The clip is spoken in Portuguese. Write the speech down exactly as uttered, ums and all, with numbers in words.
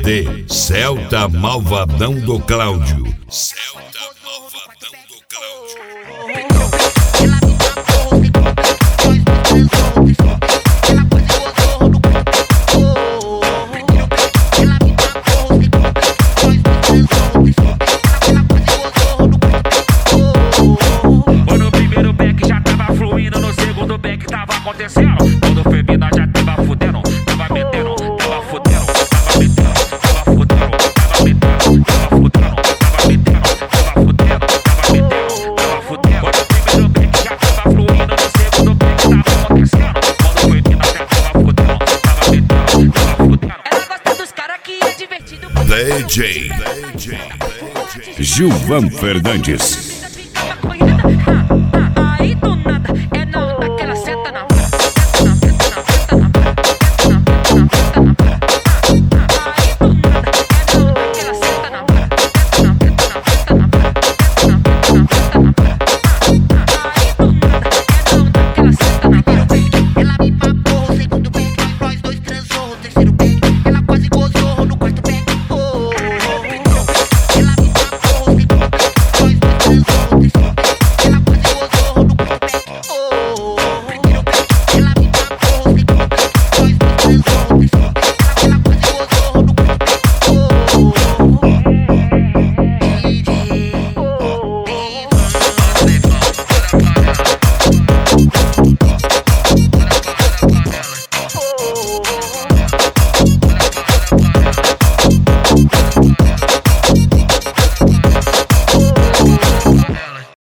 T, Celta Malvadão do Cláudio. Celta Malvadão do Cláudio. No primeiro back já tava fluindo, no segundo back tava acontecendo. Quando foi mina já tava fudendo, tava metendo, tava fudendo, tava metendo, tava fudendo, tava metendo, tava fudendo, tava metendo, tava fudendo, tava metendo, tava fudendo. No primeiro back já tava fluindo, no segundo back tava acontecendo. Quando foi mina já tava fudendo, tava metendo, tava fudendo. Ela gosta dos caras que é divertido. D J Gilvan Fernandes.